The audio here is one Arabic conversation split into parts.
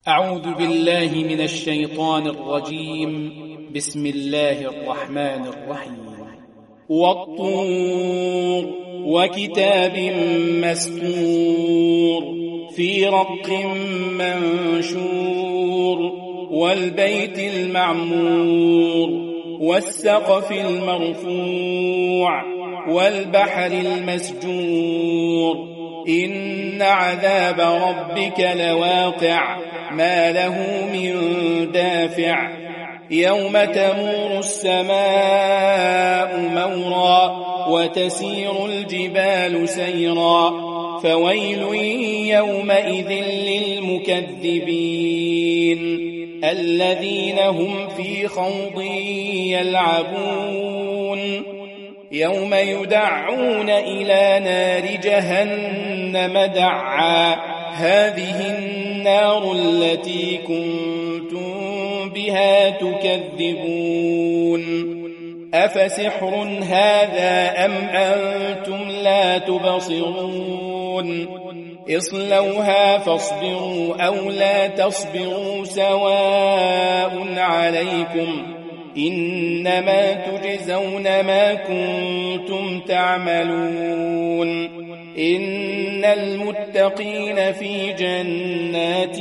أعوذ بالله من الشيطان الرجيم. بسم الله الرحمن الرحيم. والطور وكتاب مسطور في رق منشور والبيت المعمور والسقف المرفوع والبحر المسجور إن عذاب ربك لواقع ما له من دافع يوم تمور السماء مورا وتسير الجبال سيرا فويل يومئذ للمكذبين الذين هم في خوض يلعبون يوم يدعون إلى نار جهنم دعا هذه النار التي كنتم بها تكذبون أفسحر هذا أم أنتم لا تبصرون اصلوها فاصبروا أو لا تصبروا سواء عليكم إنما تجزون ما كنتم تعملون إن المتقين في جنات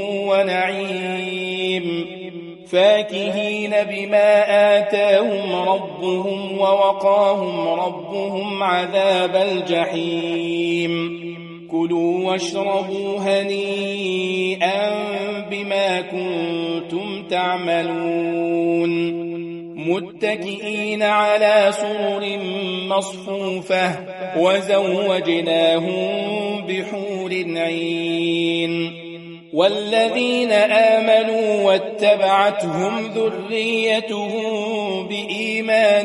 ونعيم فاكهين بما آتاهم ربهم ووقاهم ربهم عذاب الجحيم كلوا واشربوا هنيئا بما كنتم تعملون متكئين على سرر مصفوفة وزوجناهم بحور عين والذين آمنوا واتبعتهم ذريتهم بإيمان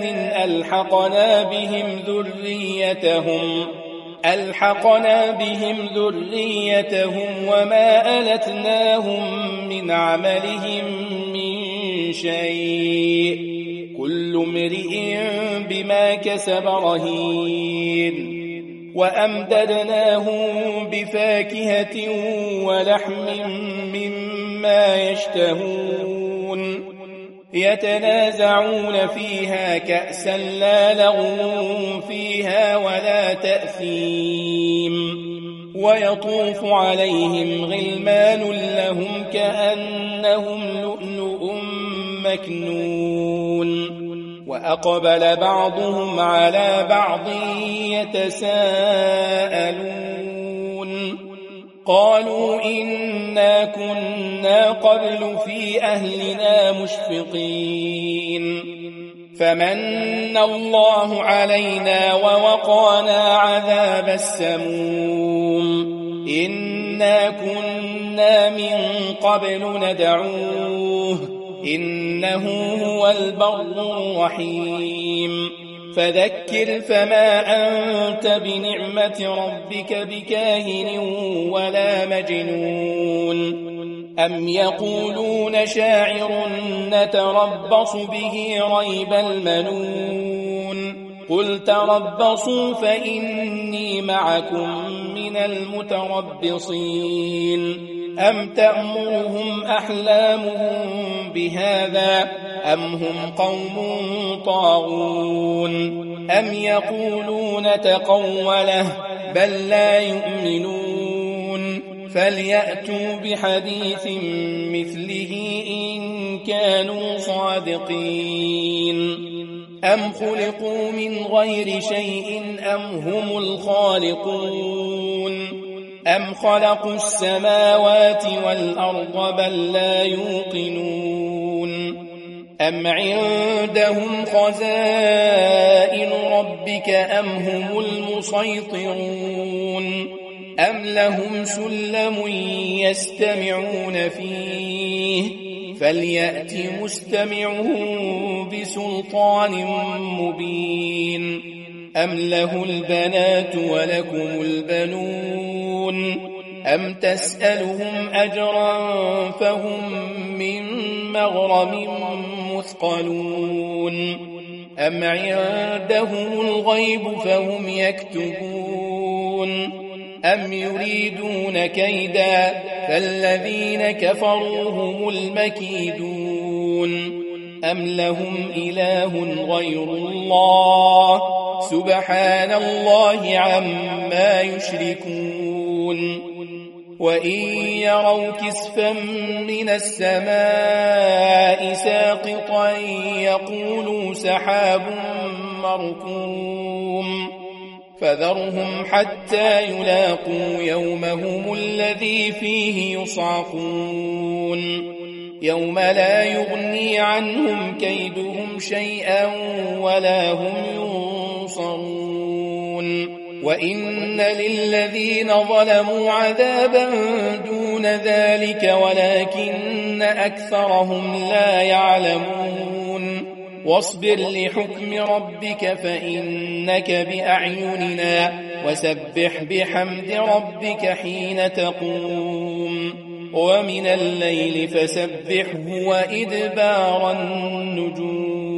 ألحقنا بهم ذريتهم وما ألتناهم من عملهم من شيء كل امرئ بما كسب رهين وأمددناهم بفاكهة ولحم مما يشتهون يتنازعون فيها كأسا لا لغو فيها ولا تأثيم ويطوف عليهم غلمان لهم كأنهم لؤلؤ مكنون وأقبل بعضهم على بعض يتساءلون قالوا إنا كنا قبل في أهلنا مشفقين فمن الله علينا ووقانا عذاب السموم إنا كنا من قبل ندعوه إنه هو البر الرحيم فذكر فما أنت بنعمة ربك بكاهن ولا مجنون أم يقولون شاعر نتربص به ريب المنون قل تربصوا فإني معكم من المتربصين أم تأمرهم أحلامهم بهذا أم هم قوم طاغون أم يقولون تقوله بل لا يؤمنون فليأتوا بحديث مثله إن كانوا صادقين أم خلقوا من غير شيء أم هم الخالقون أم خلقوا السماوات والأرض بل لا يوقنون أم عندهم خزائن ربك أم هم المسيطرون أم لهم سلم يستمعون فيه فليأت مستمعهم بسلطان مبين أم له البنات ولكم البنون أم تسألهم أجرا فهم من مغرم مثقلون أم عندهم الغيب فهم يكتبون أم يريدون كيدا فالذين كفروا هم المكيدون أم لهم إله غير الله سبحان الله عما يشركون وإن يروا كسفا من السماء ساقطا يقولوا سحاب مركوم فذرهم حتى يلاقوا يومهم الذي فيه يصعقون يوم لا يغني عنهم كيدهم شيئا ولا هم ينصرون وإن للذين ظلموا عذابا دون ذلك ولكن أكثرهم لا يعلمون واصبر لحكم ربك فإنك بأعيننا وسبح بحمد ربك حين تقوم ومن الليل فسبحه وإدبار النجوم